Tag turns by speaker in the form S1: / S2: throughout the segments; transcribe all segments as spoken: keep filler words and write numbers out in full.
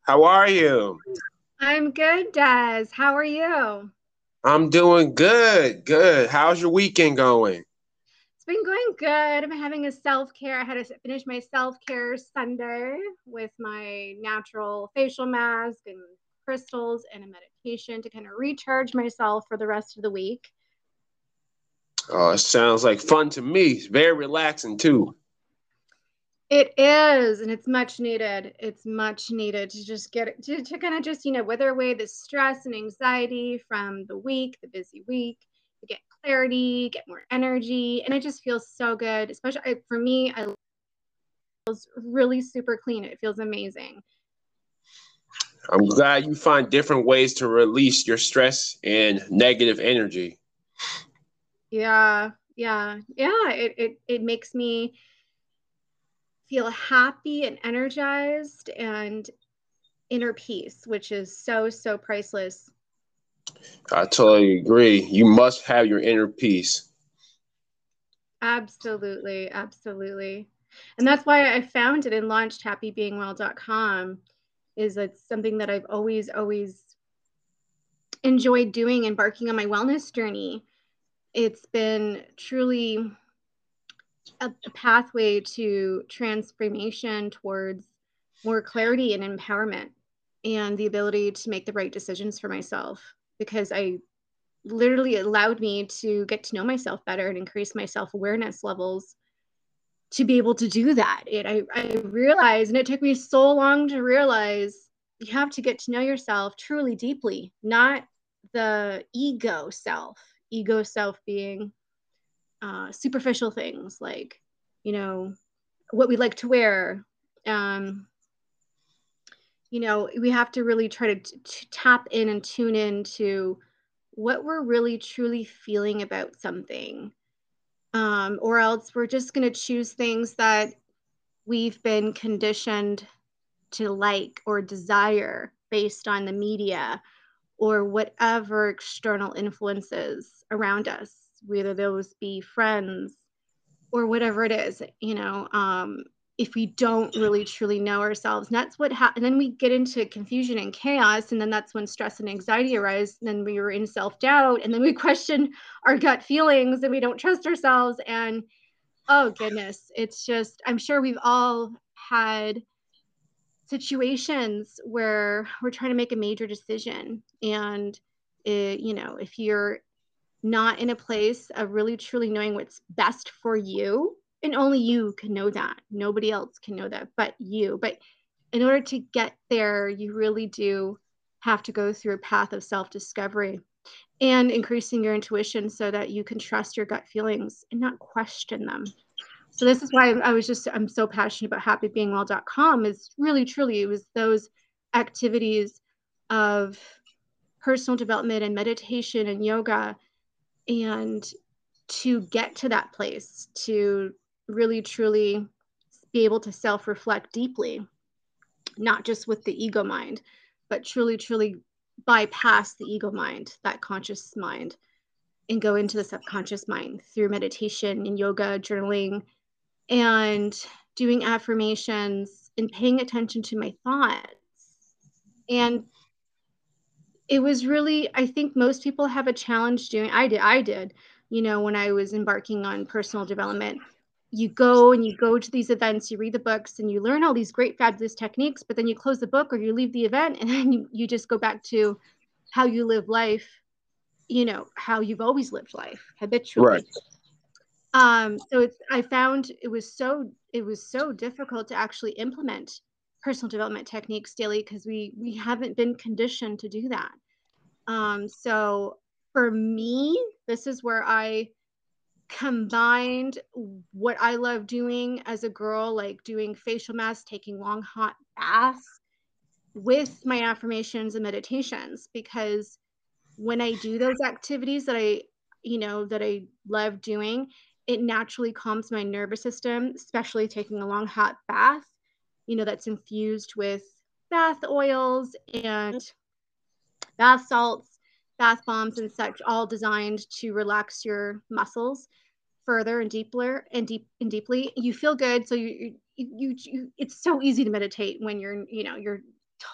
S1: How are you?
S2: I'm good, Des. How are you?
S1: I'm doing good. Good. How's your weekend going?
S2: It's been going good. I'm having a self care. I had to finish my self care Sunday with my natural facial mask and crystals and a meditation to kind of recharge myself for the rest of the week.
S1: Oh, it sounds like fun to me. It's very relaxing too.
S2: It is, and it's much needed. It's much needed to just get to, to kind of just, you know, wither away the stress and anxiety from the week, the busy week, to get clarity, get more energy. And it just feels so good, especially for me. I feels really super clean. It feels amazing.
S1: I'm glad you find different ways to release your stress and negative energy.
S2: Yeah, yeah, yeah. It it it makes me feel happy and energized and inner peace, which is so so priceless.
S1: I totally agree. You must have your inner peace.
S2: Absolutely, absolutely. And that's why I founded and launched happy being well dot com is it's something that I've always always enjoyed doing, embarking on my wellness journey. It's been truly a, a pathway to transformation towards more clarity and empowerment and the ability to make the right decisions for myself because I literally allowed me to get to know myself better and increase my self-awareness levels to be able to do that. It I, I realized, and it took me so long to realize you have to get to know yourself truly deeply, not the ego self. Ego self being uh, superficial things like, you know, what we like to wear. Um, you know, we have to really try to t- t- tap in and tune in to what we're really truly feeling about something. Um, or else we're just going to choose things that we've been conditioned to like or desire based on the media or whatever external influences around us, whether those be friends, or whatever it is, you know, um, if we don't really truly know ourselves. And that's what happens. Then we get into confusion and chaos. And then that's when stress and anxiety arise. And then we are in self doubt. And then we question our gut feelings and we don't trust ourselves. And oh, goodness, it's just, I'm sure we've all had situations where we're trying to make a major decision. And, it, you know, if you're not in a place of really truly knowing what's best for you. And only you can know that. Nobody else can know that but you. But in order to get there, you really do have to go through a path of self discovery and increasing your intuition so that you can trust your gut feelings and not question them. So this is why I was just I'm so passionate about happy being well dot com is really truly it was those activities of personal development and meditation and yoga and to get to that place to really truly be able to self-reflect deeply, not just with the ego mind, but truly truly bypass the ego mind, that conscious mind, and go into the subconscious mind through meditation and yoga, journaling, and doing affirmations and paying attention to my thoughts. And it was really, I think most people have a challenge doing, I did, I did, you know, when I was embarking on personal development. You go and you go to these events, you read the books and you learn all these great, fabulous techniques, but then you close the book or you leave the event and then you, you just go back to how you live life, you know, how you've always lived life
S1: Right.
S2: habitually. Um, so it's, I found it was so, it was so difficult to actually implement personal development techniques daily because we, we haven't been conditioned to do that. Um, so for me, this is where I combined what I love doing as a girl, like doing facial masks, taking long hot baths with my affirmations and meditations. Because when I do those activities that I, you know, that I love doing, it naturally calms my nervous system, especially taking a long hot bath, you know, that's infused with bath oils and bath salts, bath bombs, and such, all designed to relax your muscles further and deeper and deep and deeply. You feel good, so you you, you, you it's so easy to meditate when you're you know you're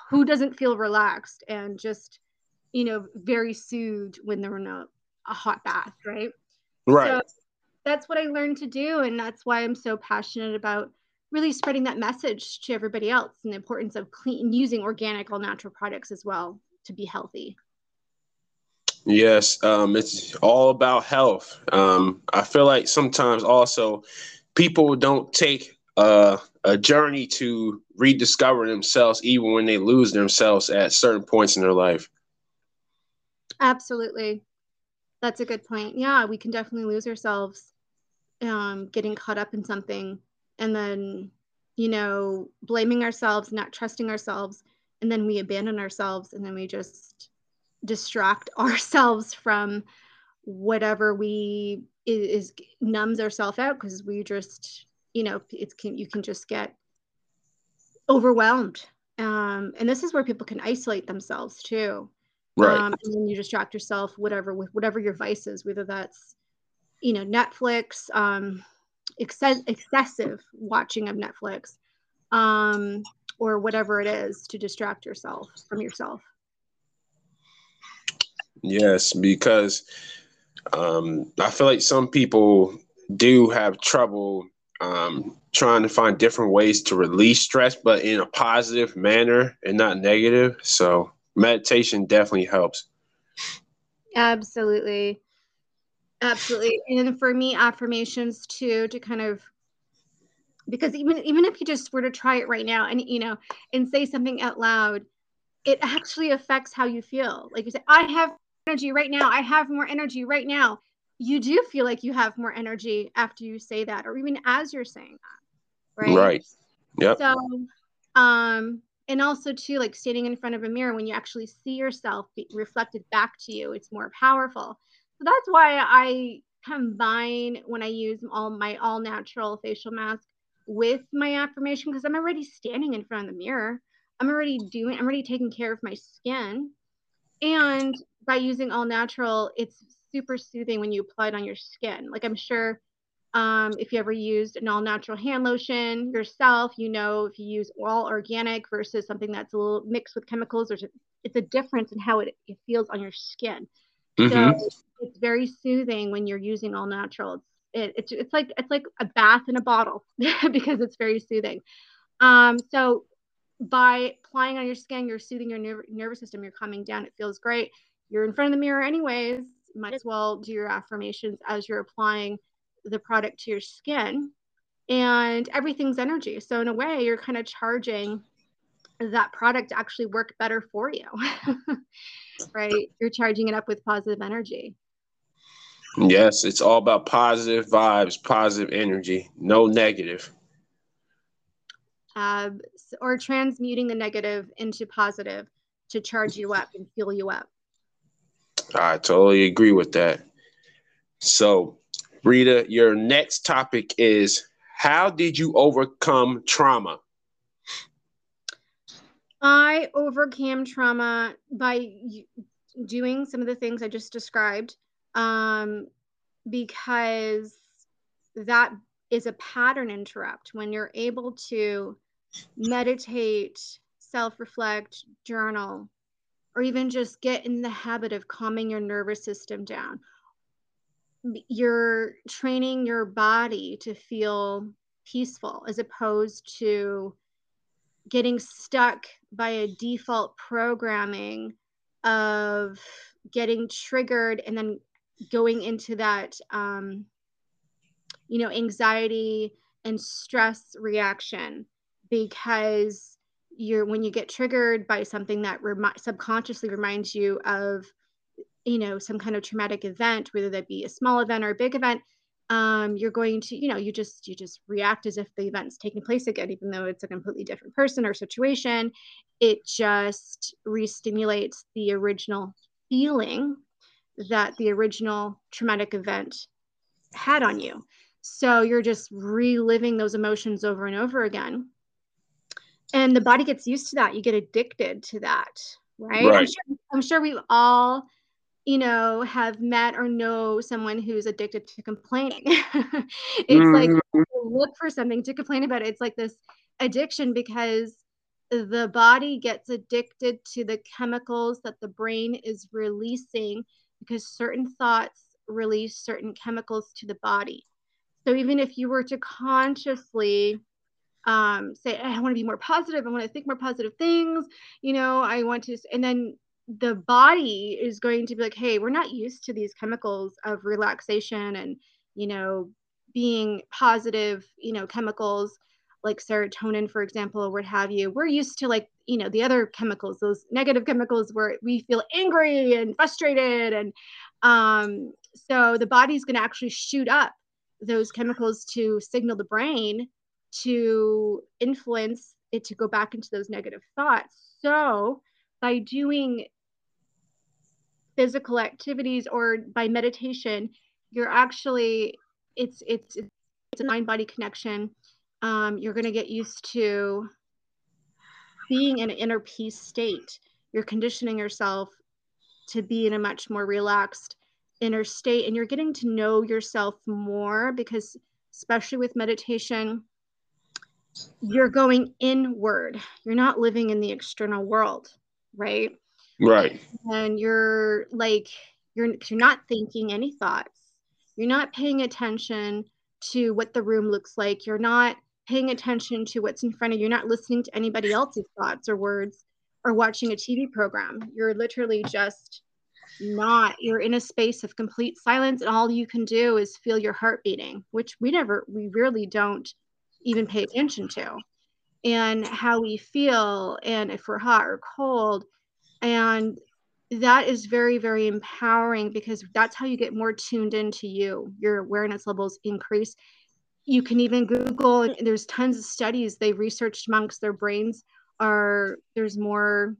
S2: who doesn't feel relaxed and just, you know, very soothed when they're in a, a hot bath, right?
S1: Right.
S2: So that's what I learned to do. And that's why I'm so passionate about really spreading that message to everybody else and the importance of clean using organic, all natural products as well to be healthy.
S1: Yes, um, it's all about health. Um, I feel like sometimes also people don't take uh, a journey to rediscover themselves, even when they lose themselves at certain points in their life.
S2: Absolutely. That's a good point. Yeah, we can definitely lose ourselves um, getting caught up in something and then, you know, blaming ourselves, not trusting ourselves, and then we abandon ourselves and then we just distract ourselves from whatever we is, is numbs ourselves out because we just, you know, it's can you can just get overwhelmed. Um, and this is where people can isolate themselves too.
S1: Right.
S2: Um, and then you distract yourself, whatever with whatever your vice is, whether that's, you know, Netflix, um, ex- excessive watching of Netflix, um, or whatever it is to distract yourself from yourself.
S1: Yes, because um, I feel like some people do have trouble um, trying to find different ways to release stress, but in a positive manner and not negative. So meditation definitely helps.
S2: Absolutely. Absolutely. And for me, affirmations too, to kind of, because even even if you just were to try it right now and, you know, and say something out loud, it actually affects how you feel. Like you say, I have energy right now. I have more energy right now. You do feel like you have more energy after you say that, or even as you're saying that, right?
S1: Right. Yep.
S2: So, um, and also too, like standing in front of a mirror when you actually see yourself be reflected back to you, it's more powerful. So that's why I combine when I use all my all natural facial mask with my affirmation because I'm already standing in front of the mirror. I'm already doing, I'm already taking care of my skin. And by using all natural, it's super soothing when you apply it on your skin. Like I'm sure um, if you ever used an all natural hand lotion yourself, you know, if you use all organic versus something that's a little mixed with chemicals, there's a, it's a difference in how it, it feels on your skin. So
S1: Mm-hmm.
S2: it's very soothing when you're using all natural. It, it's it's like it's like a bath in a bottle because it's very soothing. Um, so by applying on your skin, you're soothing your nerv- nervous system. You're calming down. It feels great. You're in front of the mirror anyways. Might as well do your affirmations as you're applying the product to your skin. And everything's energy. So in a way, you're kind of charging that product to actually work better for you. Right? You're charging it up with positive energy.
S1: Yes, it's all about positive vibes, positive energy, no negative.
S2: Uh, or transmuting the negative into positive to charge you up and fuel you up.
S1: I totally agree with that. So, Rita, your next topic is how did you overcome trauma?
S2: I overcame trauma by doing some of the things I just described, um, because that is a pattern interrupt. When you're able to meditate, self reflect, journal, or even just get in the habit of calming your nervous system down, you're training your body to feel peaceful as opposed to getting stuck by a default programming of getting triggered and then going into that um, you know anxiety and stress reaction because you're when you get triggered by something that remi- subconsciously reminds you of you know some kind of traumatic event, whether that be a small event or a big event, um, you're going to you know you just you just react as if the event's taking place again, even though it's a completely different person or situation. It just re-stimulates the original feeling that the original traumatic event had on you. So you're just reliving those emotions over and over again, and the body gets used to that. You get addicted to that, right? i'm
S1: Right.
S2: sure i'm sure we've all you know, have met or know someone who's addicted to complaining. It's like
S1: Mhm.
S2: look for something to complain about. It's like this addiction because the body gets addicted to the chemicals that the brain is releasing because certain thoughts release certain chemicals to the body. So even if you were to consciously um, say, I want to be more positive, I want to think more positive things, you know, I want to, and then the body is going to be like, hey, we're not used to these chemicals of relaxation and, you know, being positive, you know, chemicals like serotonin, for example, or what have you. We're used to, like, you know, the other chemicals, those negative chemicals where we feel angry and frustrated. And um, so the body's going to actually shoot up those chemicals to signal the brain to influence it to go back into those negative thoughts. So by doing physical activities or by meditation, you're actually, it's it's it's a mind body connection. Um, you're going to get used to being in an inner peace state. You're conditioning yourself to be in a much more relaxed inner state, and you're getting to know yourself more because, especially with meditation, you're going inward. You're not living in the external world, right?
S1: Right.
S2: And you're like, you're you're not thinking any thoughts. You're not paying attention to what the room looks like. You're not paying attention to what's in front of you. You're not listening to anybody else's thoughts or words or watching a T V program. You're literally just not, you're in a space of complete silence, and all you can do is feel your heart beating, which we never, we really don't even pay attention to, and how we feel, and if we're hot or cold. And that is very, very empowering because that's how you get more tuned into you. Your awareness levels increase. You can even Google, and there's tons of studies they researched monks, their brains are, there's more,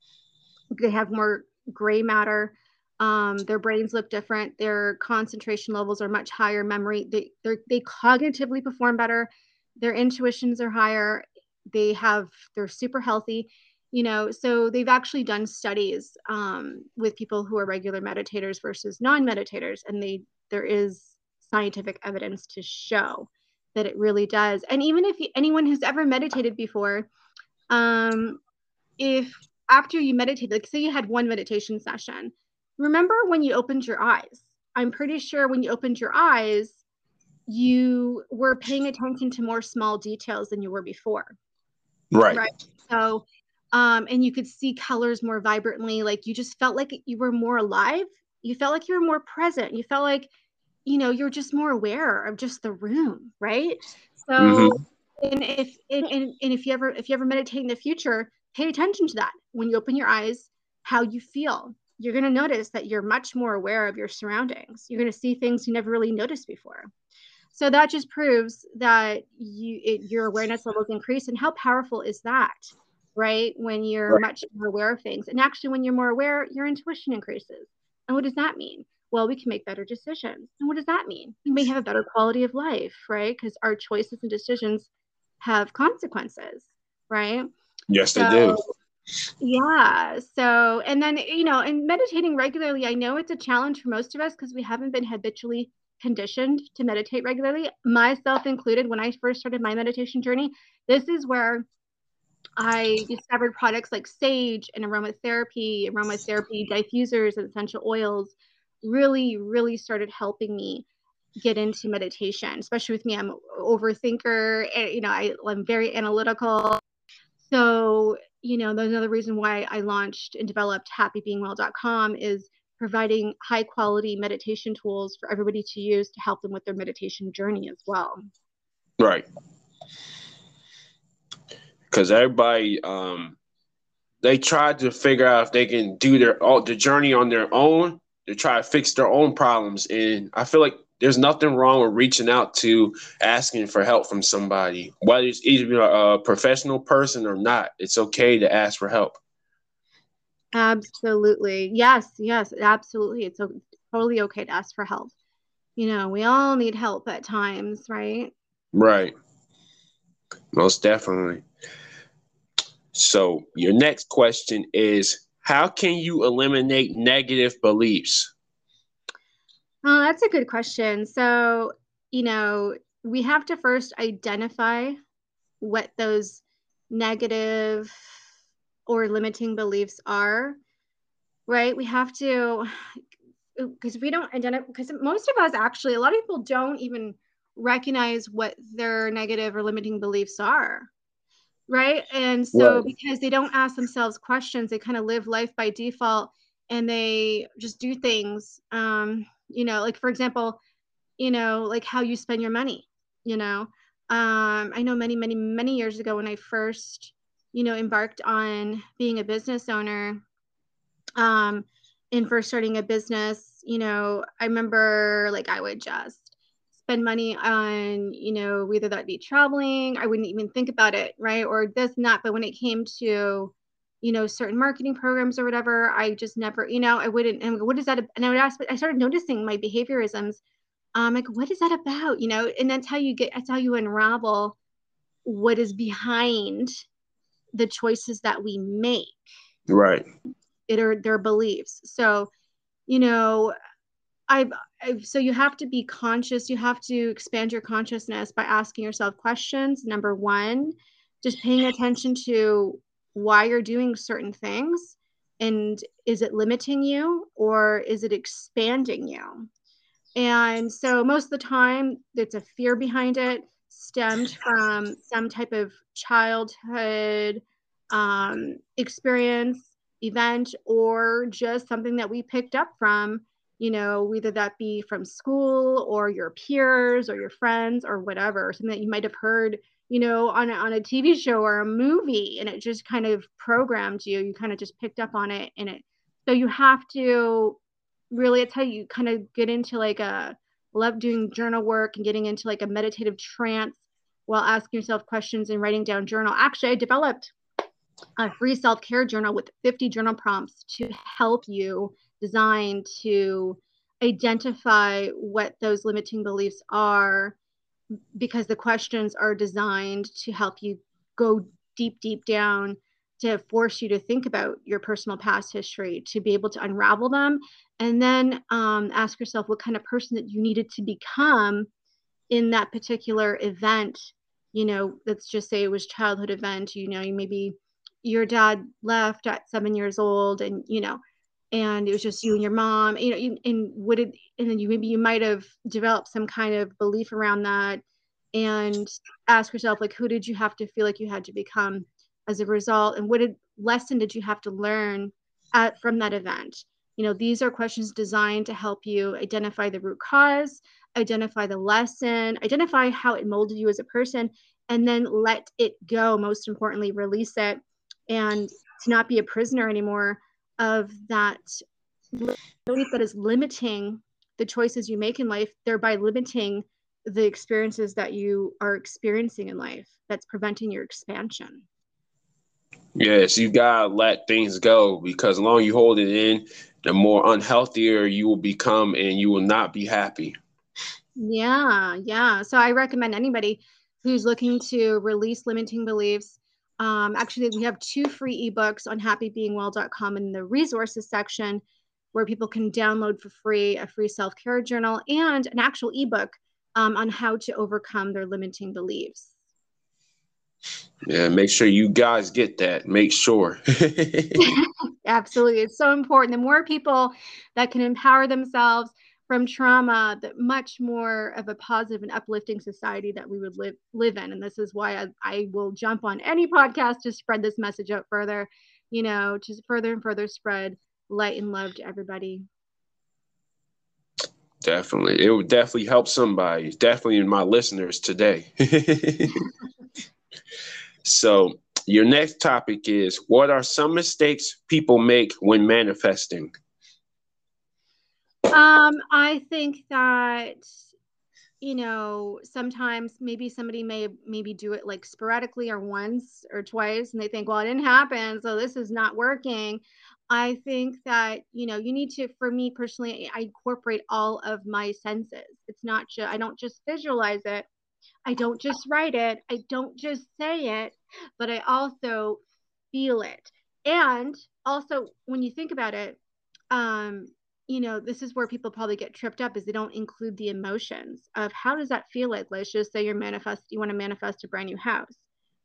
S2: they have more gray matter. Um, their brains look different. Their concentration levels are much higher. Memory, they they cognitively perform better. Their intuitions are higher. They have, they're super healthy, you know. So they've actually done studies um, with people who are regular meditators versus non-meditators, and they there is scientific evidence to show that it really does. And even if you, anyone who's ever meditated before, um, if after you meditate, like say you had one meditation session, remember when you opened your eyes? I'm pretty sure when you opened your eyes, you were paying attention to more small details than you were before.
S1: Right.
S2: Right. So, um, and you could see colors more vibrantly. Like you just felt like you were more alive. You felt like you were more present. You felt like, you know, you're just more aware of just the room. Right. So,
S1: Mm-hmm.
S2: and if, and, and, and if you ever, if you ever meditate in the future, pay attention to that. When you open your eyes, how you feel. You're going to notice that you're much more aware of your surroundings. You're going to see things you never really noticed before. So that just proves that you it, your awareness levels increase. And how powerful is that, right? When you're
S1: Right.
S2: much more aware of things. And actually, when you're more aware, your intuition increases. And what does that mean? Well, we can make better decisions. And what does that mean? You may have a better quality of life, right? Because our choices and decisions have consequences, right?
S1: Yes, they do.
S2: So yeah. So, and then, you know, and meditating regularly, I know it's a challenge for most of us because we haven't been habitually conditioned to meditate regularly, myself included. When I first started my meditation journey, this is where I discovered products like sage and aromatherapy, aromatherapy diffusers and essential oils really, really started helping me get into meditation, especially with me. I'm an overthinker, and, you know, I, I'm very analytical. So, you know, there's another reason why I launched and developed happy being well dot com is providing high quality meditation tools for everybody to use to help them with their meditation journey as well.
S1: Right. Because everybody, um, they try to figure out if they can do their all the journey on their own to try to fix their own problems. And I feel like there's nothing wrong with reaching out to asking for help from somebody, whether it's either a professional person or not. It's okay to ask for help.
S2: Absolutely. Yes, yes, absolutely. It's totally okay to ask for help. You know, we all need help at times, right?
S1: Right. Most definitely. So your next question is, how can you eliminate negative beliefs?
S2: Oh, that's a good question. So, you know, we have to first identify what those negative or limiting beliefs are, right? We have to, because we don't identify, because most of us actually, a lot of people don't even recognize what their negative or limiting beliefs are, right? And so
S1: Right.
S2: because they don't ask themselves questions, they kind of live life by default, and they just do things, um, you know, like for example, you know, like how you spend your money, you know. Um, I know many, many, many years ago when I first, you know, embarked on being a business owner, um, and first starting a business, you know, I remember like I would just spend money on, you know, whether that be traveling, I wouldn't even think about it, right? Or this and that. But when it came to, you know, certain marketing programs or whatever, I just never, you know, I wouldn't, and what is that? And I would ask, I started noticing my behaviorisms. Um, like, what is that about? You know, and that's how you get, that's how you unravel what is behind the choices that we make.
S1: Right.
S2: It are their beliefs. So, you know, I've, I've, so you have to be conscious. You have to expand your consciousness by asking yourself questions. Number one, just paying attention to why you're doing certain things, and is it limiting you or is it expanding you? And so most of the time, it's a fear behind it, stemmed from some type of childhood um, experience, event, or just something that we picked up from, you know, whether that be from school or your peers or your friends or whatever, something that you might have heard, you know, on a, on a T V show or a movie, and it just kind of programmed you. You kind of just picked up on it, and it. So you have to really, it's how you kind of get into like a love doing journal work and getting into like a meditative trance while asking yourself questions and writing down journal. Actually, I developed a free self-care journal with fifty journal prompts to help you design to identify what those limiting beliefs are, because the questions are designed to help you go deep, deep down, to force you to think about your personal past history, to be able to unravel them, and then um, ask yourself what kind of person that you needed to become in that particular event. You know, let's just say it was childhood event. You know, you maybe your dad left at seven years old, and you know, and it was just you and your mom. You know, you, and what did, and then you maybe you might have developed some kind of belief around that, and ask yourself like, who did you have to feel like you had to become as a result, and what did lesson did you have to learn at, from that event? You know, these are questions designed to help you identify the root cause, identify the lesson, identify how it molded you as a person, and then let it go. Most importantly, release it, and to not be a prisoner anymore of that belief that is limiting the choices you make in life, thereby limiting the experiences that you are experiencing in life, that's preventing your expansion.
S1: Yes, you gotta let things go, because the longer you hold it in, the more unhealthier you will become and you will not be happy.
S2: Yeah, yeah. So I recommend anybody who's looking to release limiting beliefs. Um, actually, we have two free ebooks on happy being well dot com in the resources section, where people can download for free a free self care journal and an actual ebook um, on how to overcome their limiting beliefs.
S1: Yeah, make sure you guys get that. Make sure.
S2: Absolutely. It's so important. The more people that can empower themselves from trauma, the much more of a positive and uplifting society that we would live live in. And this is why I, I will jump on any podcast to spread this message out further, you know, to further and further spread light and love to everybody.
S1: Definitely. It would definitely help somebody. Definitely my listeners today. So, your next topic is, what are some mistakes people make when manifesting?
S2: Um, I think that, you know, sometimes maybe somebody may maybe do it like sporadically or once or twice, and they think, well, it didn't happen, so this is not working. I think that, you know, you need to, for me personally, I incorporate all of my senses. It's not just, I don't just visualize it. I don't just write it. I don't just say it, but I also feel it. And also, when you think about it, um, you know, this is where people probably get tripped up, is they don't include the emotions of how does that feel like. Let's just say you're manifest, you want to manifest a brand new house.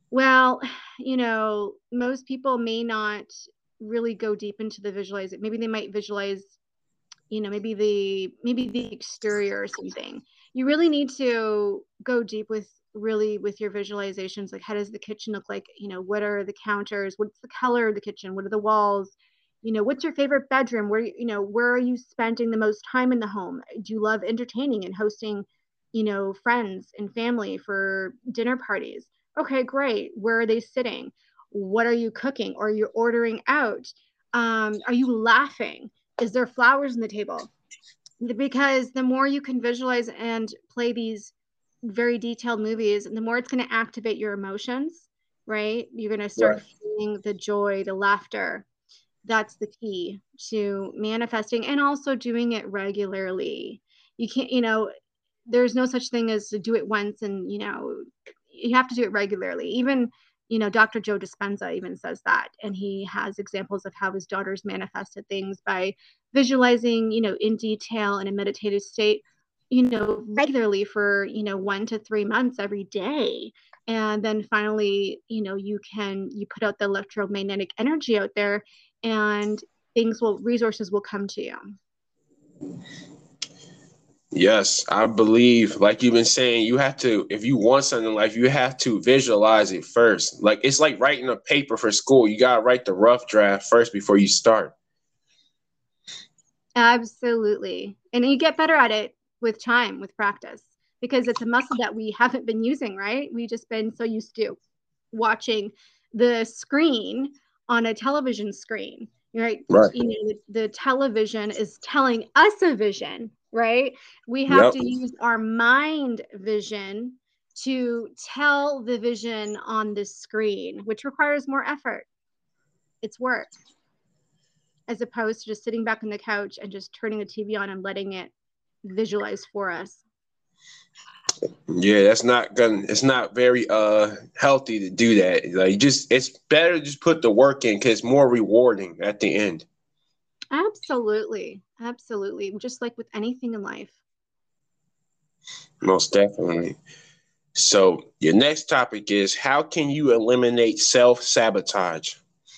S2: Well, you know, most people may not really go deep into the visualizing. Maybe they might visualize, you know, maybe the maybe the exterior or something. You really need to go deep with really with your visualizations. Like, how does the kitchen look like? You know, what are the counters? What's the color of the kitchen? What are the walls? You know, what's your favorite bedroom? Where, you know, where are you spending the most time in the home? Do you love entertaining and hosting, you know, friends and family for dinner parties? Okay, great. Where are they sitting? What are you cooking? Or are you ordering out? Um, are you laughing? Is there flowers on the table? Because the more you can visualize and play these very detailed movies, and the more it's going to activate your emotions, right? You're going to start
S1: Right.
S2: feeling the joy, the laughter. That's the key to manifesting and also doing it regularly. You can't, you know, there's no such thing as to do it once and, you know, you have to do it regularly. Even, you know, Doctor Joe Dispenza even says that. And he has examples of how his daughters manifested things by visualizing, you know, in detail in a meditative state, you know, regularly for, you know, one to three months every day. And then finally, you know, you can, you put out the electromagnetic energy out there and things will, resources will come to you.
S1: Yes, I believe, like you've been saying, you have to, if you want something in life, you have to visualize it first. Like it's like writing a paper for school. You gotta write the rough draft first before you start.
S2: Absolutely. And you get better at it with time, with practice, because it's a muscle that we haven't been using, right? We've just been so used to watching the screen on a television screen, right?
S1: Right.
S2: You know, the, the television is telling us a vision, right? We have
S1: Yep.
S2: to use our mind vision to tell the vision on the screen, which requires more effort. It's work, as opposed to just sitting back on the couch and just turning the T V on and letting it visualize for us.
S1: Yeah, that's not gonna. It's not very uh healthy to do that. Like, just it's better to just put the work in because it's more rewarding at the end.
S2: Absolutely. Absolutely. Just like with anything in life.
S1: Most definitely. So your next topic is how can you eliminate self sabotage?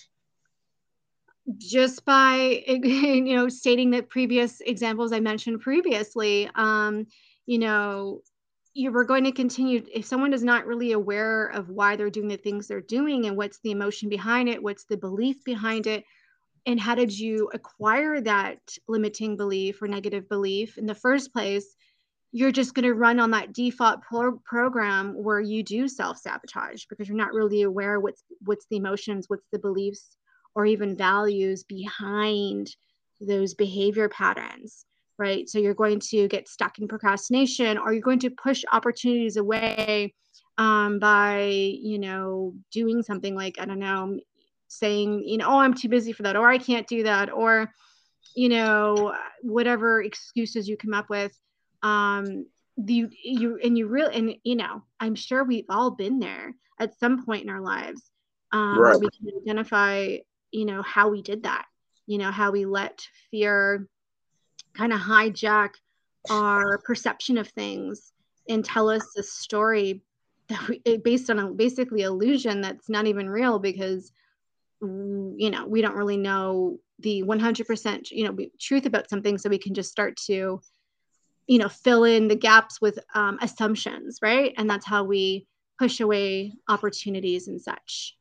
S2: Just by you know stating the previous examples I mentioned previously, um, you know, you were going to continue if someone is not really aware of why they're doing the things they're doing and what's the emotion behind it, what's the belief behind it, and how did you acquire that limiting belief or negative belief in the first place, you're just going to run on that default pro- program where you do self-sabotage because you're not really aware what's what's the emotions, what's the beliefs or even values behind those behavior patterns, right? So you're going to get stuck in procrastination, or you're going to push opportunities away um, by, you know, doing something like, I don't know, saying, you know, oh, I'm too busy for that, or I can't do that, or, you know, whatever excuses you come up with. Um, you, you, and you really, and, you know, I'm sure we've all been there at some point in our lives um, where
S1: Right.
S2: we can identify, you know, how we did that, you know, how we let fear kind of hijack our perception of things and tell us a story that we, based on a basically illusion that's not even real because you know we don't really know the one hundred percent you know truth about something, so we can just start to you know fill in the gaps with um, assumptions, right? And that's how we push away opportunities and such.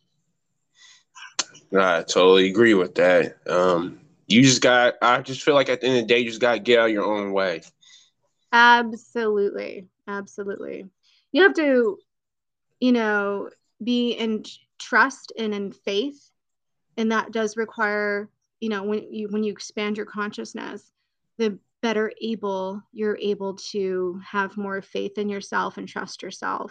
S1: I totally agree with that. Um, you just got. I just feel like at the end of the day, you just got to get out of your own way.
S2: Absolutely, absolutely. You have to you know be in trust and in faith, and that does require you know when you when you expand your consciousness, the better able you're able to have more faith in yourself and trust yourself.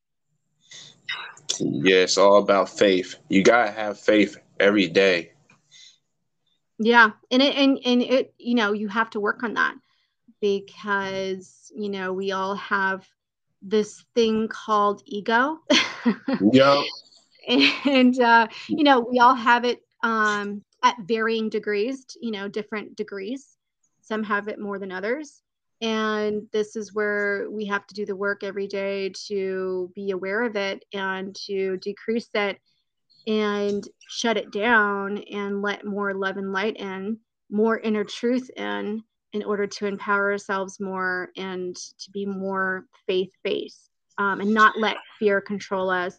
S1: Yeah, it's all about faith. You gotta have faith every day.
S2: Yeah, and it and, and it you know you have to work on that because you know we all have this thing called ego.
S1: Yep.
S2: And uh, you know we all have it um, at varying degrees, you know different degrees. Some have it more than others, And this is where we have to do the work every day to be aware of it and to decrease it and shut it down and let more love and light in, more inner truth in, in order to empower ourselves more and to be more faith-based, um, and not let fear control us.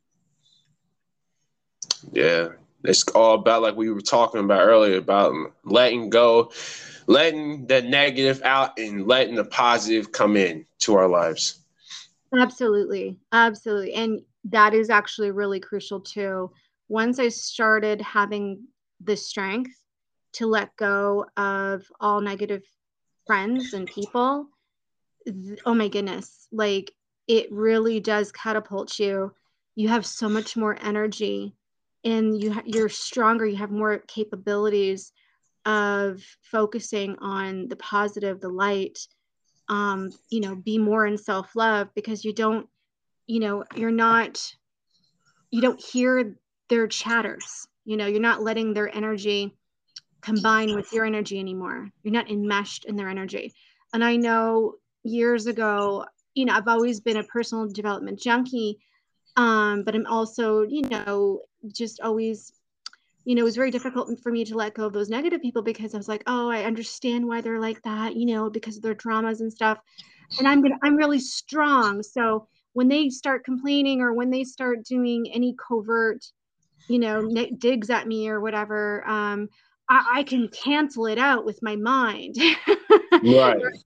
S1: Yeah. It's all about, like we were talking about earlier, about letting go, letting the negative out and letting the positive come in to our lives.
S2: Absolutely. Absolutely. And that is actually really crucial too. Once I started having the strength to let go of all negative friends and people, th- oh my goodness, like it really does catapult you. You have so much more energy and you ha- you're stronger, you have more capabilities of focusing on the positive, the light, um, you know, be more in self-love because you don't, you know, you're not, you don't hear their chatters, you know, you're not letting their energy combine with your energy anymore. You're not enmeshed in their energy. And I know years ago, you know, I've always been a personal development junkie, um, but I'm also, you know, just always, you know, it was very difficult for me to let go of those negative people because I was like, oh, I understand why they're like that, you know, because of their traumas and stuff. And I'm gonna, I'm really strong. So when they start complaining or when they start doing any covert, you know, digs at me or whatever, um, I, I can cancel it out with my mind.
S1: Right.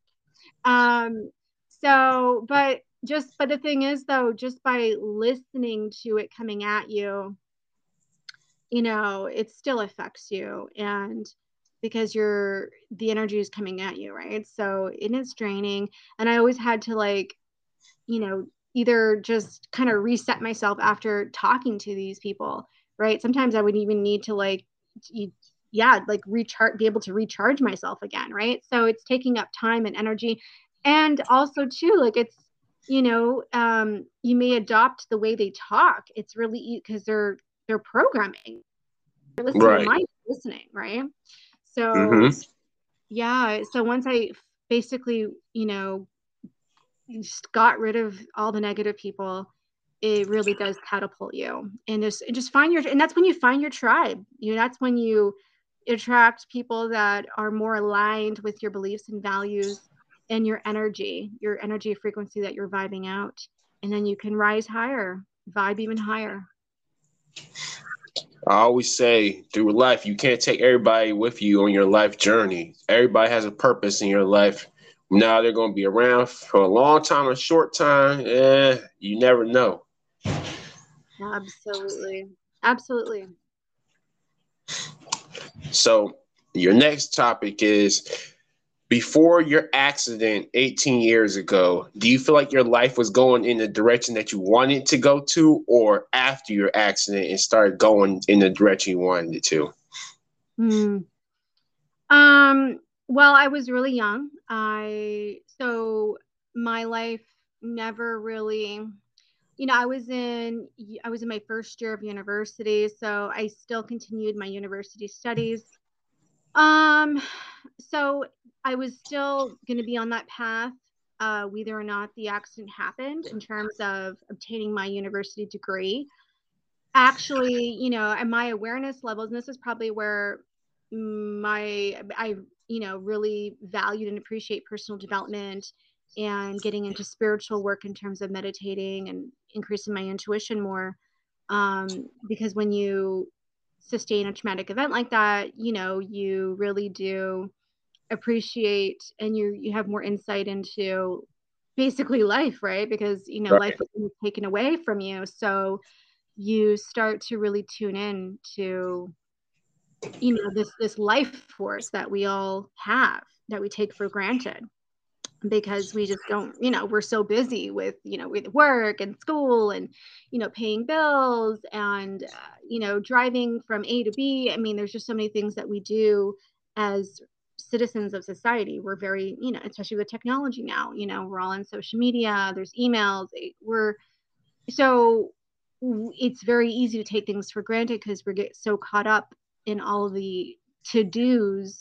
S2: um, so, but just, but the thing is though, just by listening to it coming at you, you know, it still affects you. And because you're, the energy is coming at you, right? So it is draining. And I always had to like, you know, either just kind of reset myself after talking to these people, right? Sometimes I would even need to like, yeah, like recharge, be able to recharge myself again, right? So it's taking up time and energy. And also too, like it's, you know, um, you may adopt the way they talk. It's really because they're they're programming. You're listening, your
S1: Right.
S2: mind is listening, right? So
S1: Mm-hmm.
S2: yeah, so once I basically, you know, just got rid of all the negative people, it really does catapult you. And just and just find your, and that's when you find your tribe. You know, that's when you attract people that are more aligned with your beliefs and values and your energy, your energy frequency that you're vibing out. And then you can rise higher, vibe even higher.
S1: I always say through life, you can't take everybody with you on your life journey. Everybody has a purpose in your life. Now they're going to be around for a long time, a short time. Eh, you never know.
S2: Absolutely. Absolutely.
S1: So your next topic is, before your accident eighteen years ago, do you feel like your life was going in the direction that you wanted to go to, or after your accident it started going in the direction you wanted it to?
S2: Hmm. Um, well, I was really young. I so my life never really, you know, I was in I was in my first year of university, so I still continued my university studies. Um, so I was still going to be on that path, uh, whether or not the accident happened in terms of obtaining my university degree. Actually, you know, and my awareness levels, and this is probably where my I, you know, really valued and appreciate personal development and getting into spiritual work in terms of meditating and increasing my intuition more. Um, because when you sustain a traumatic event like that, you know, you really do appreciate and you you have more insight into basically life, right? Because you know, life
S1: Right.
S2: was taken away from you. So you start to really tune in to, you know, this this life force that we all have that we take for granted because we just don't, you know, we're so busy with, you know, with work and school and, you know, paying bills and, uh, you know, driving from A to B. I mean, there's just so many things that we do as citizens of society. We're very, you know, especially with technology now, you know, we're all on social media, there's emails, we're so it's very easy to take things for granted because we get so caught up in all of the to-dos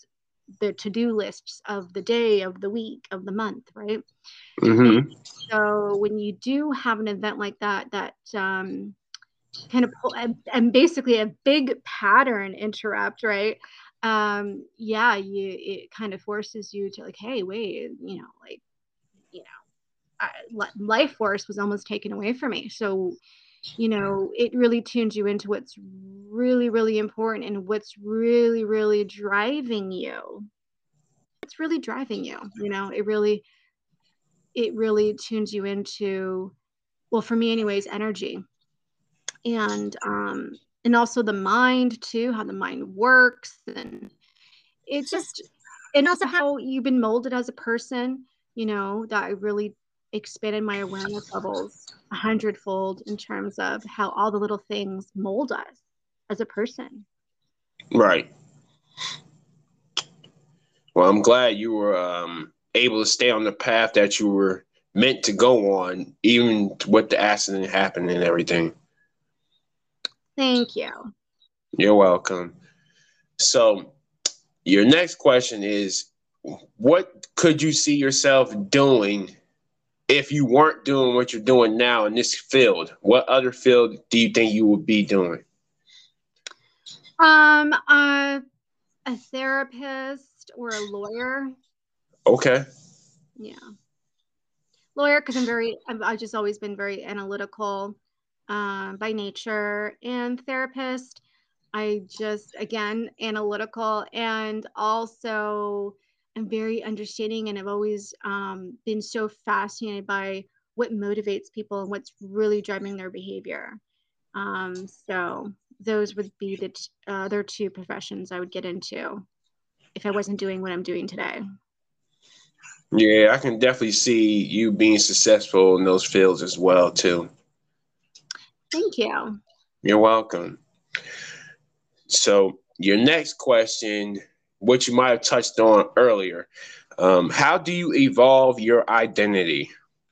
S2: the to-do lists of the day, of the week, of the month, right?
S1: Mm-hmm.
S2: So when you do have an event like that, that um, kind of pull, and basically a big pattern interrupt, right? Um, yeah, you it kind of forces you to like, hey, wait, you know, like, you know, I, life force was almost taken away from me. So, you know, it really tunes you into what's really, really important and what's really, really driving you. It's really driving you, you know, it really, it really tunes you into, well, for me anyways, energy. And um and also the mind too, how the mind works, and it just, and also how you've been molded as a person, you know, that I really expanded my awareness levels a hundredfold in terms of how all the little things mold us as a person.
S1: Right. Well, I'm glad you were um, able to stay on the path that you were meant to go on, even with the accident happening and everything.
S2: Thank you.
S1: You're welcome. So, your next question is, what could you see yourself doing if you weren't doing what you're doing now in this field? What other field do you think you would be doing?
S2: Um, uh, a therapist or a lawyer.
S1: Okay.
S2: Yeah. Lawyer, because I'm very, I've, I've just always been very analytical um, by nature, and therapist, I just, again, analytical, and also I'm very understanding, and I've always um, been so fascinated by what motivates people and what's really driving their behavior. Um, so those would be the t- uh, other two professions I would get into if I wasn't doing what I'm doing today.
S1: Yeah, I can definitely see you being successful in those fields as well, too.
S2: Thank you.
S1: You're welcome. So, your next question, which you might have touched on earlier, um, how do you evolve your identity?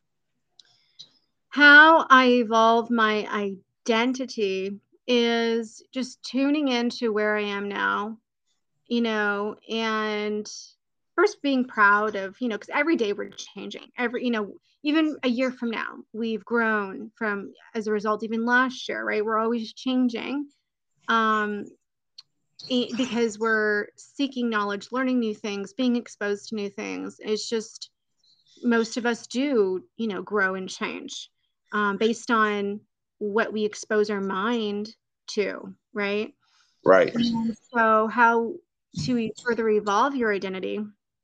S2: How I evolve my identity is just tuning into where I am now, you know, and first being proud of, you know, because every day we're changing. Every, you know, even a year from now, we've grown from as a result, even last year, right? We're always changing. Um, because we're seeking knowledge, learning new things, being exposed to new things. It's just most of us do, you know, grow and change um, based on what we expose our mind to, right?
S1: Right.
S2: And so, how to further evolve your identity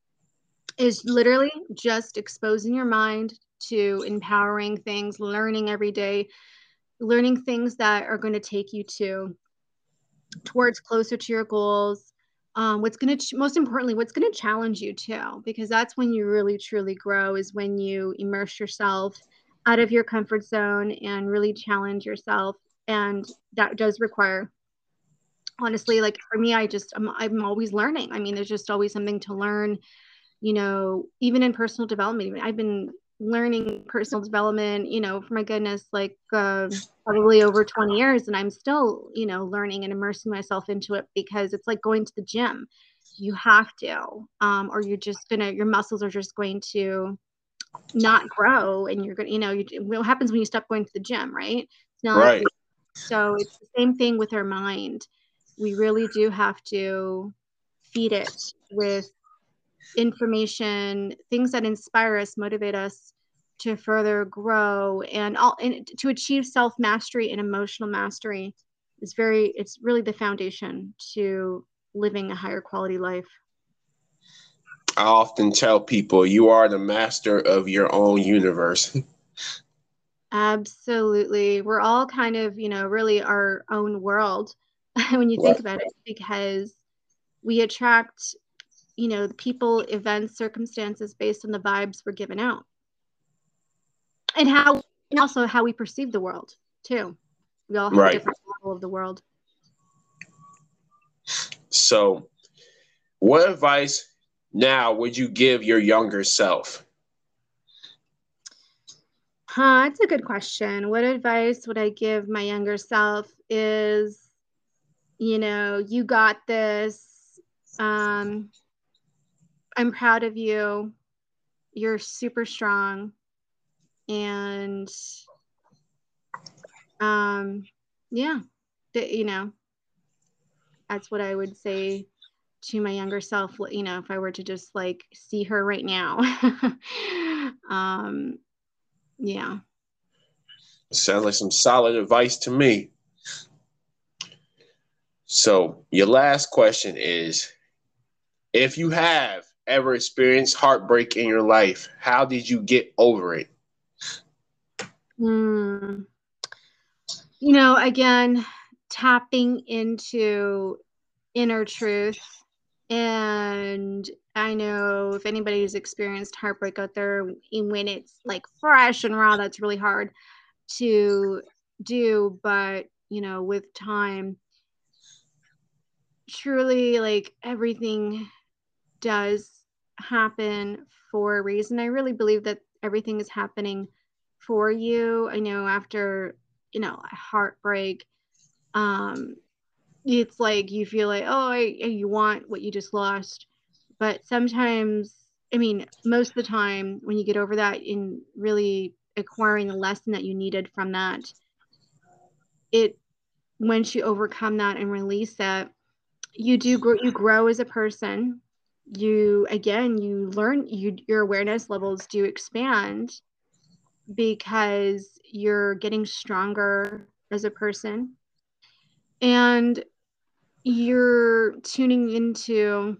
S2: is literally just exposing your mind to empowering things, learning every day, learning things that are going to take you to towards closer to your goals. Um, what's going to ch- most importantly, what's going to challenge you too, because that's when you really truly grow, is when you immerse yourself out of your comfort zone and really challenge yourself. And that does require, honestly, like for me, I just I'm, I'm always learning. I mean, there's just always something to learn, you know, even in personal development. I've been learning personal development, you know, for my goodness, like uh, probably over twenty years, and I'm still, you know, learning and immersing myself into it, because it's like going to the gym. You have to, um, or you're just gonna, your muscles are just going to not grow, and you're gonna, you know, you, what happens when you stop going to the gym, right? It's not like
S1: Right.
S2: you. So it's the same thing with our mind. We really do have to feed it with information, things that inspire us, motivate us to further grow, and all, and to achieve self mastery and emotional mastery is very, it's really the foundation to living a higher quality life.
S1: I often tell people you are the master of your own universe.
S2: Absolutely. We're all kind of, you know, really our own world when you think
S1: Right.
S2: about it, because we attract, you know, the people, events, circumstances based on the vibes we're given out. And how, and also how we perceive the world too. We all have a
S1: Right.
S2: different model of the world.
S1: So, what advice now would you give your younger self?
S2: Huh, that's a good question. What advice would I give my younger self is, you know, you got this. Um, I'm proud of you. You're super strong. And um, yeah, th- you know, that's what I would say to my younger self, you know, if I were to just like see her right now. um, yeah.
S1: Sounds like some solid advice to me. So your last question is, if you have ever experienced heartbreak in your life, how did you get over it?
S2: Hmm. You know, again, tapping into inner truth. And I know if anybody's experienced heartbreak out there, when it's like fresh and raw, that's really hard to do. But, you know, with time, truly, like everything does happen for a reason. I really believe that everything is happening for you. I know after, you know, a heartbreak, um, it's like you feel like, oh, I, you want what you just lost. But sometimes, I mean, most of the time when you get over that in really acquiring the lesson that you needed from that, it, once you overcome that and release that, you do grow, you grow as a person. You, again, you learn, you, your awareness levels do expand because you're getting stronger as a person. And you're tuning into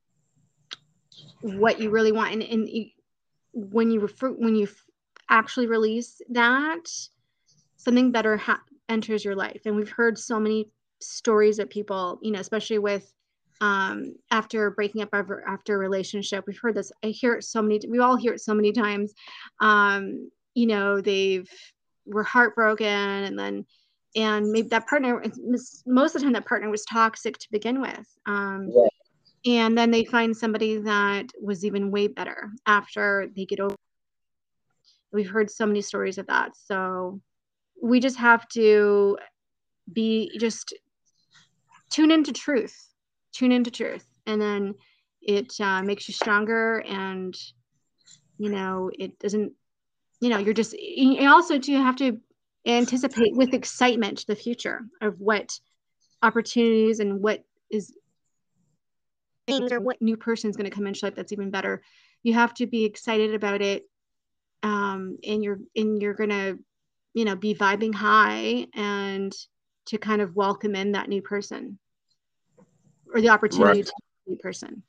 S2: what you really want. And, and you, when you refer, when you actually release that, something better ha- enters your life. And we've heard so many stories of people, you know, especially with um, after breaking up after, after a relationship. We've heard this. I hear it so many. We all hear it so many times. Um, you know, they've were heartbroken, and then and maybe that partner, most of the time that partner was toxic to begin with. Um,
S1: Yeah.
S2: and then they find somebody that was even way better after they get over. We've heard so many stories of that. So we just have to be, just tune into truth, tune into truth. And then it uh, makes you stronger. And, you know, it doesn't, you know, you're just, you also do have to anticipate with excitement the future of what opportunities and what is things or what new person is going to come into life that's even better. You have to be excited about it. Um, and you're, and you're going to, you know, be vibing high and to kind of welcome in that new person or the opportunity
S1: Right.
S2: to be a new person.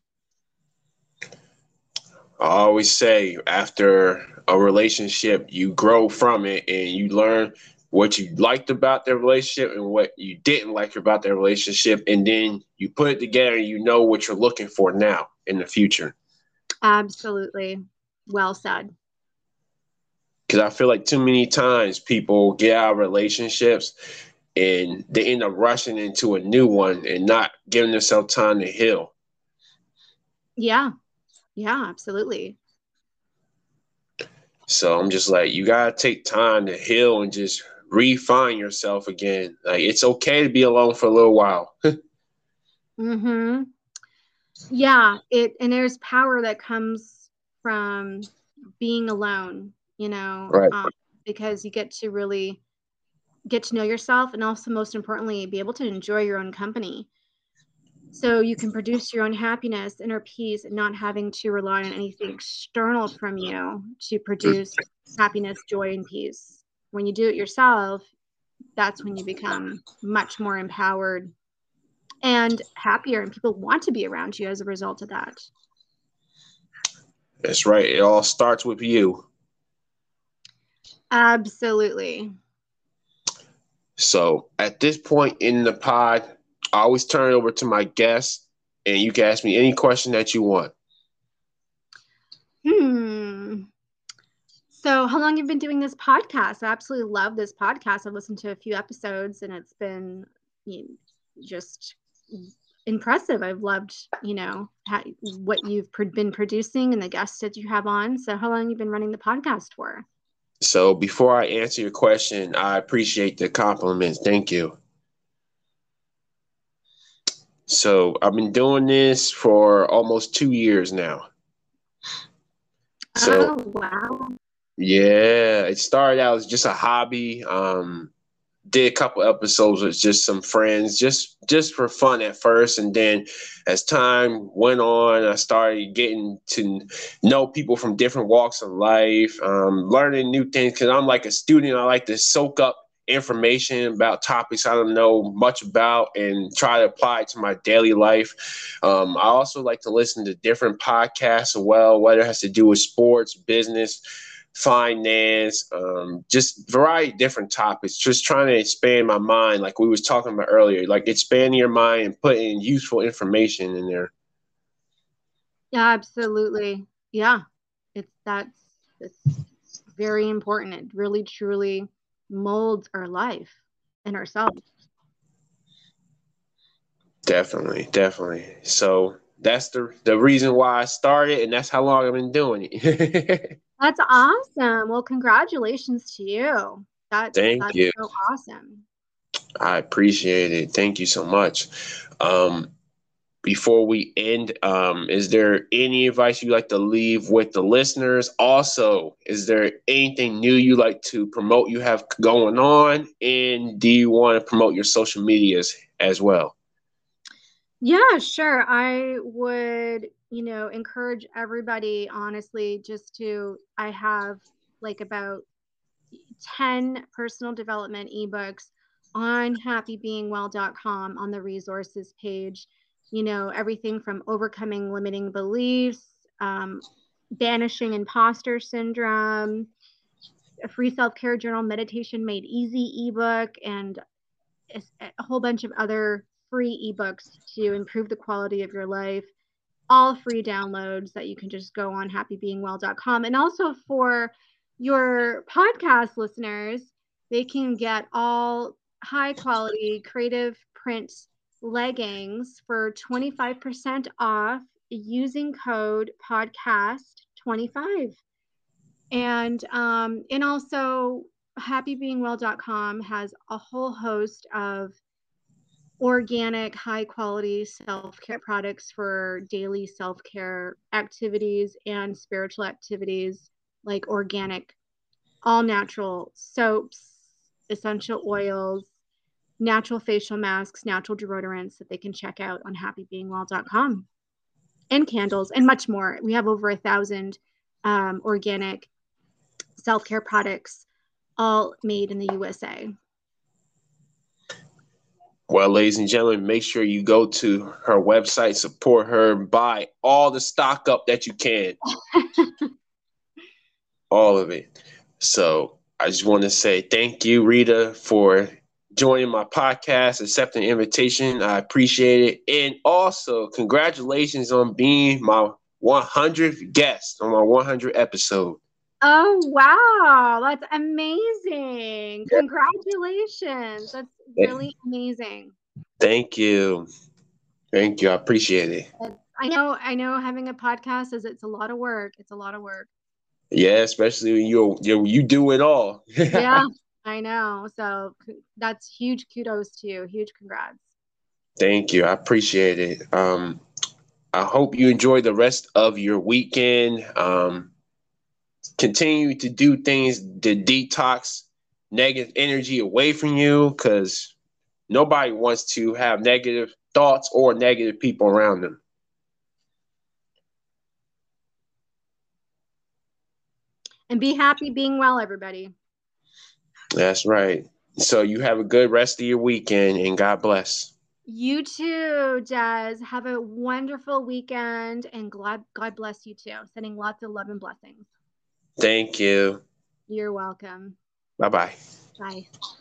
S1: I always say after a relationship, you grow from it and you learn what you liked about their relationship and what you didn't like about their relationship. And then you put it together and you know what you're looking for now in the future.
S2: Absolutely. Well said.
S1: Because I feel like too many times people get out of relationships and they end up rushing into a new one and not giving themselves time to heal.
S2: Yeah. Yeah, absolutely.
S1: So I'm just like, you gotta take time to heal and just refine yourself again. Like it's okay to be alone for a little while.
S2: Mm-hmm. Yeah, it, and there's power that comes from being alone, you know,
S1: Right.
S2: um, because you get to really get to know yourself, and also most importantly, be able to enjoy your own company. So you can produce your own happiness, inner peace, and not having to rely on anything external from you to produce happiness, joy, and peace. When you do it yourself, that's when you become much more empowered and happier, and people want to be around you as a result of that.
S1: That's right. It all starts with you.
S2: Absolutely.
S1: So at this point in the pod, I always turn it over to my guests, and you can ask me any question that you want.
S2: Hmm. So, how long have you been doing this podcast? I absolutely love this podcast. I've listened to a few episodes, and it's been, you know, just impressive. I've loved, you know, how, what you've been producing and the guests that you have on. So, how long have you been running the podcast for?
S1: So before I answer your question, I appreciate the compliments. Thank you. So I've been doing this for almost two years now. So,
S2: Oh, wow.
S1: yeah, it started out as just a hobby. Um, did a couple episodes with just some friends, just just for fun at first, and then as time went on, I started getting to know people from different walks of life, um, learning new things. Because I'm like a student, I like to soak up information about topics I don't know much about and try to apply it to my daily life. Um, I also like to listen to different podcasts as well, whether it has to do with sports, business, finance, um, just variety of different topics, just trying to expand my mind, like we was talking about earlier, like expanding your mind and putting useful information in there.
S2: Yeah, absolutely. Yeah. It's that's it's very important. It really truly molds our life and ourselves.
S1: Definitely, definitely. So that's the the reason why I started, and that's how long I've been doing it.
S2: That's awesome. Well, congratulations to you. That's
S1: Thank
S2: that's
S1: you.
S2: so awesome.
S1: I appreciate it. Thank you so much. Um, before we end, um, is there any advice you'd like to leave with the listeners? Also, is there anything new you like to promote you have going on? And do you want to promote your social medias as well?
S2: Yeah, sure. I would, you know, encourage everybody, honestly, just to, I have like about ten personal development ebooks on happy being well dot com on the resources page. You know, everything from overcoming limiting beliefs, um, banishing imposter syndrome, a free self care journal, meditation made easy ebook, and a whole bunch of other free ebooks to improve the quality of your life. All free downloads that you can just go on happy being well dot com. And also for your podcast listeners, they can get all high quality creative print leggings for twenty-five percent off using code podcast twenty-five. And um, and also happy being well dot com has a whole host of organic, high quality self care products for daily self care activities and spiritual activities, like organic, all natural soaps, essential oils, natural facial masks, natural deodorants that they can check out on happy being well dot com, and candles and much more. We have over a thousand um, organic self care products, all made in the U S A.
S1: Well, ladies and gentlemen, make sure you go to her website, support her, buy all the stock up that you can. All of it. So I just want to say thank you, Rita, for joining my podcast, accepting the invitation. I appreciate it. And also, congratulations on being my one hundredth guest on my one hundredth episode.
S2: Oh, wow. That's amazing. Congratulations. That's really amazing.
S1: Thank you. Thank you. I appreciate it.
S2: I know, I know having a podcast is it's a lot of work. It's a lot of work.
S1: Yeah, especially when you you you do it all.
S2: Yeah, I know. So that's huge kudos to you. Huge congrats.
S1: Thank you. I appreciate it. Um, I hope you enjoy the rest of your weekend. Um, continue to do things to detox negative energy away from you, because nobody wants to have negative thoughts or negative people around them.
S2: And be happy being well, everybody.
S1: That's right. So you have a good rest of your weekend, and God bless.
S2: You too, Des. Have a wonderful weekend, and God, God bless you too. Sending lots of love and blessings.
S1: Thank you.
S2: You're welcome.
S1: Bye-bye.
S2: Bye.